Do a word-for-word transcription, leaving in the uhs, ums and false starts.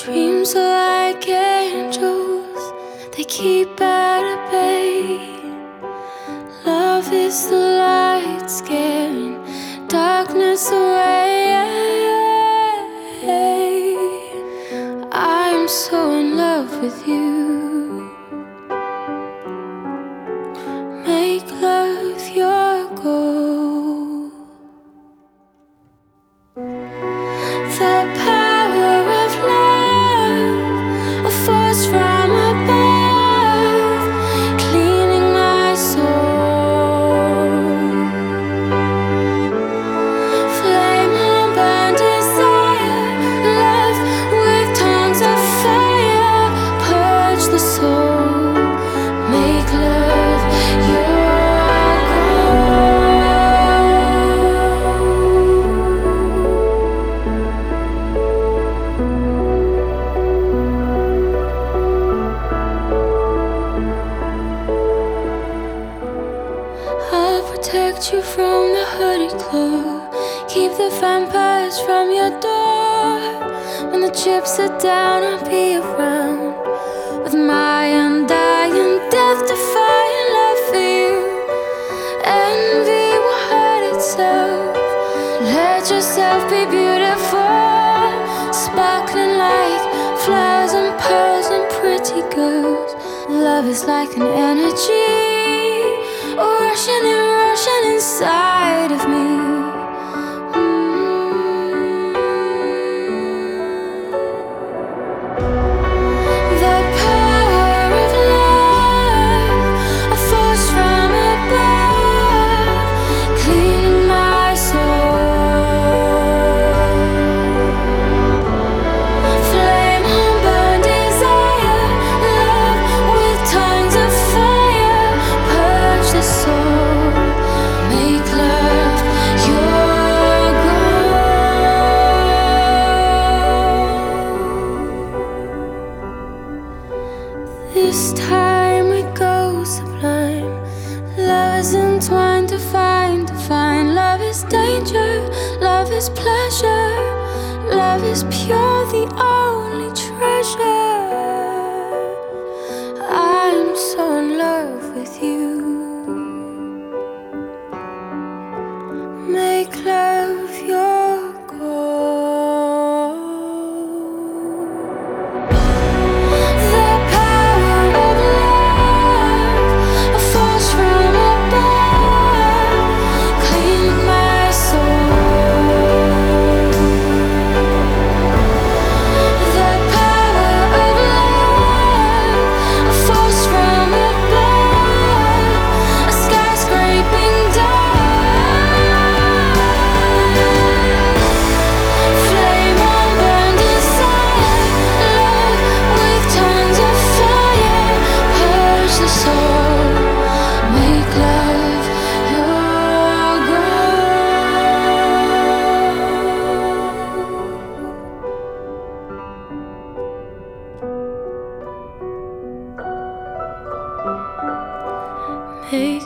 Dreams are like angels, they keep at bay. Love is the light scaring darkness away. I'm so in love with you. Make love your goal. The power of love, a force from above, cleaning my soul. Flame on burn desire, love with tongues of fire, purge the soul. Make love your I'll protect you from the hooded claw, keep the vampires from your door. When the chips are down, I'll be around with my undying, death-defying love for you. Envy will hurt itself. Let yourself be beautiful, sparkling like flowers and pearls and pretty girls. Love is like an energy, rushing and rushing inside of me. Mm. The power of love, a force from above, cleaning my soul. Flame on burn desire, love with tongues of fire, purge the soul. Make love your goal. This time we go sublime. Love is entwined to find, to find. Love is danger, love is pleasure. Love is pure, the only treasure. I'm so in love with you. Make love your goal. The power of love, a force from above, cleaning my soul. The power of love, a force from above, a skyscraping dawn. Flame on burn desire, love with tongues of fire, purge the soul. Make love your goal. Make